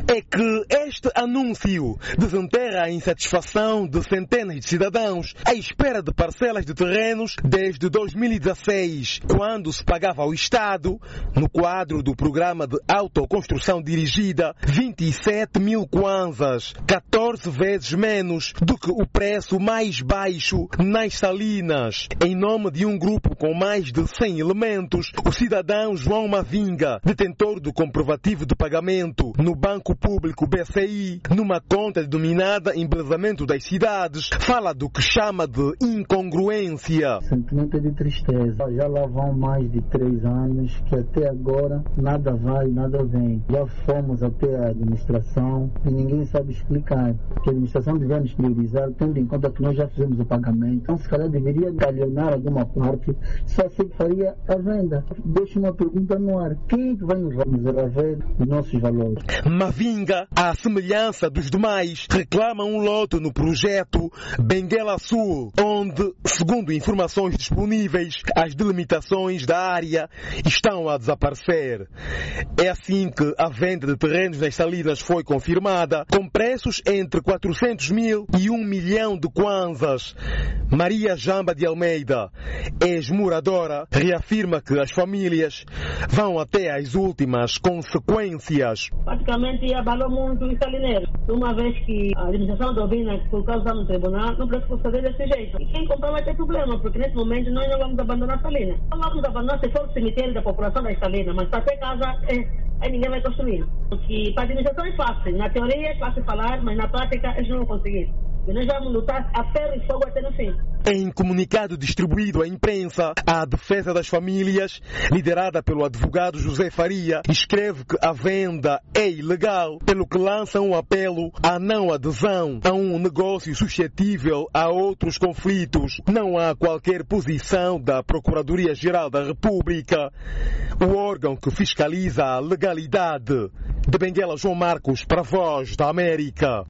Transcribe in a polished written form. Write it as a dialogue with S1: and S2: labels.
S1: é que este anúncio desenterra a insatisfação de centenas de cidadãos à espera de parcelas de terrenos desde 2016, quando se pagava ao Estado, no quadro do programa de autoconstrução dirigida, 27 mil kwanzas, 14 vezes menos do que o preço mais baixo nas Salinas. Em nome de um grupo com mais de 100 elementos, o cidadão João Mavinga, detentor do comprovativo de pagamento no Banco Público BCI, numa conta denominada Embelezamento das Cidades, fala do que chama de incongruência.
S2: Sentimento de tristeza. Já lá vão mais de 3 anos que até agora nada vai, nada vem. Já fomos até a administração e ninguém sabe explicar. Que a administração deve nos priorizar, tendo em conta que nós já fizemos o pagamento. Então, se calhar deveria galionar alguma parte, só assim que faria a venda. Deixo uma pergunta no ar. Quem é que vai nos rever os nossos valores?
S1: Mavinga, à semelhança dos demais, reclama um lote no projeto Benguela Sul, onde, segundo informações disponíveis, as delimitações da área estão a desaparecer. É assim que a venda de terrenos nas Salinas foi confirmada, com preços entre 400 mil e 1 milhão de kwanzas. Maria Jamba de Almeida, ex-moradora, reafirma que as famílias vão até às últimas consequências.
S3: Praticamente abalou muito os salineiros. Uma vez que a administração da Obina, por causa do tribunal, não pode fazer desse jeito. E quem comprar vai ter problema, porque nesse momento nós não vamos abandonar a Salina. Não vamos abandonar se for o cemitério da população da Salina, mas para ter casa, aí ninguém vai construir. Porque para a administração é fácil. Na teoria é fácil falar, mas na prática eles não vão conseguir. E nós vamos lutar a ferro e fogo até no fim.
S1: Em comunicado distribuído à imprensa, a Defesa das Famílias, liderada pelo advogado José Faria, escreve que a venda é ilegal, pelo que lança um apelo à não adesão a um negócio suscetível a outros conflitos. Não há qualquer posição da Procuradoria-Geral da República, o órgão que fiscaliza a legalidade. De Benguela, João Marcos, para a Voz da América.